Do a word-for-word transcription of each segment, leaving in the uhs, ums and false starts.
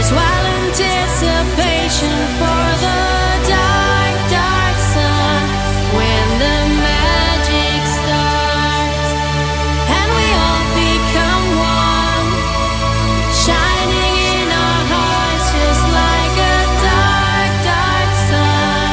This wild anticipation for the dark, dark sun, when the magic starts and we all become one, shining in our hearts just like a dark, dark sun.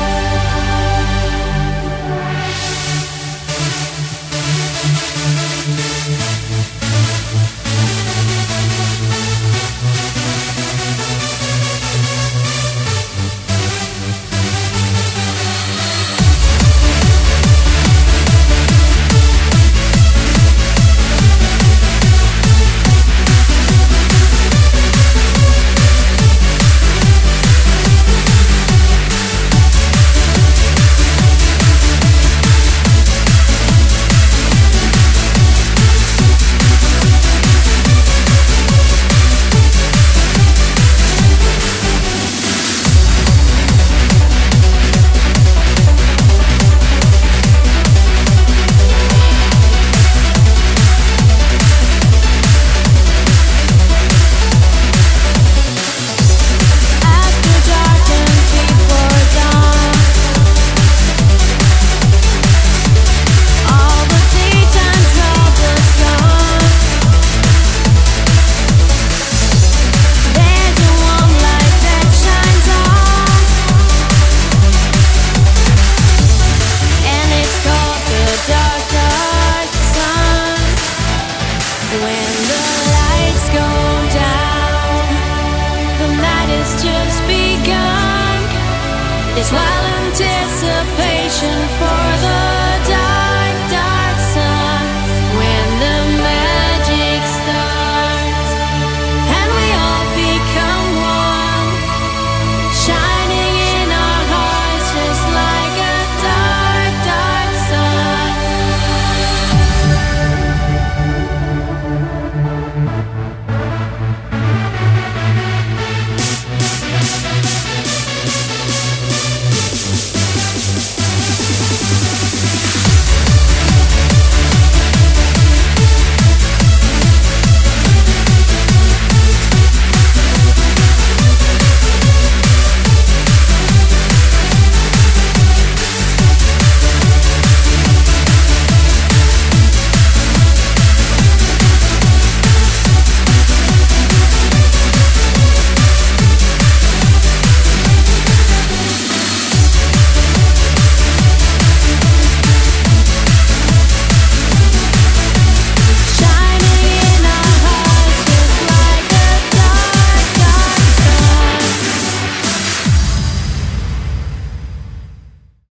When the lights go down, the night has just begun. It's wild